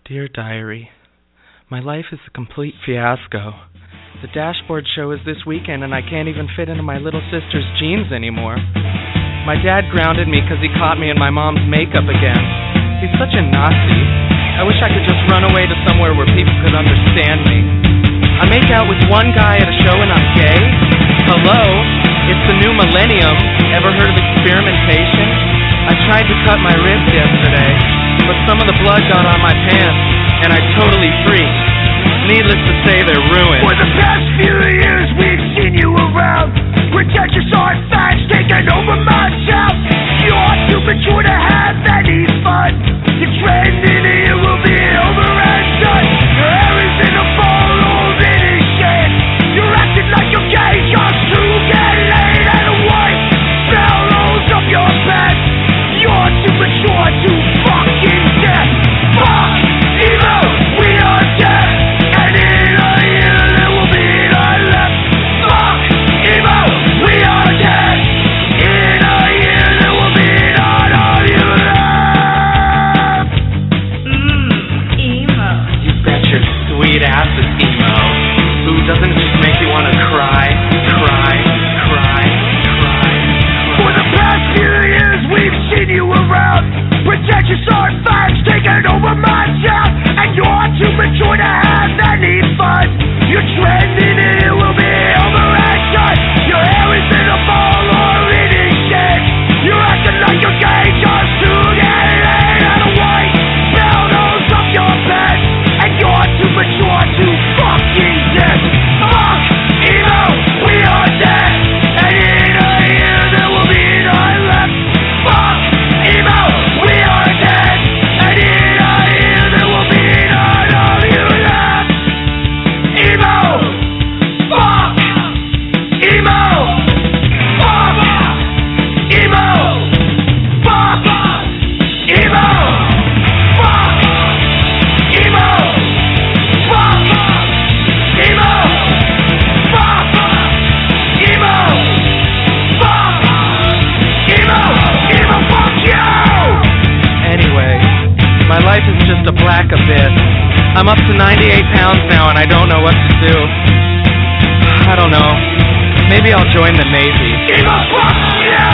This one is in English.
Dear Diary, my life is a complete fiasco. The dashboard show is this weekend and I can't even fit into my little sister's jeans anymore. My dad grounded me because he caught me in my mom's makeup again. He's such a Nazi. I wish I could just run away to somewhere where people could understand me. I make out with one guy at a show and I'm gay? Hello? It's the new millennium. Ever heard of experimentation? I tried to cut my wrist yesterday, but some of the blood got on my pants, and I totally freaked. Needless to say, they're ruined. For the past few years, we've seen you around. Pretentious art facts taking over my town. You're too mature to have any fun. Your trend in here will be over and done. Your hair is in a ball or in a shade. You're acting like you're gay just to get laid. And a white bell rolls up your bed. You're too mature to fucking death. Fuck emo, we are dead. And in a year there will be none left. Fuck emo, we are dead. In a year there will be none of you left. Emo. You bet your sweet ass is emo. Ooh, doesn't it just make you want to cry, cry, cry, cry, For the past few years we've seen you around. Pretentious art facts taking over my town. And you're too mature to have any fun. Your trend in here will be over and done. Your hair is in a ball or in a shade. You're acting like you're gay just to get laid. And a white bell rolls up your bed. And you're too mature to fucking death. Fuck emo, we are dead. And in a year there will be none left. Fuck emo, we are dead. And in a year there will be none of you left. Emo, fuck emo, fuck emo, fuck emo, fuck emo, fuck emo, fuck emo, fuck emo, fuck you! Anyway, my life is just a black abyss. I'm up to 98 pounds now and I don't know what to do. I don't know. Maybe I'll join the Navy. Emo, fuck you!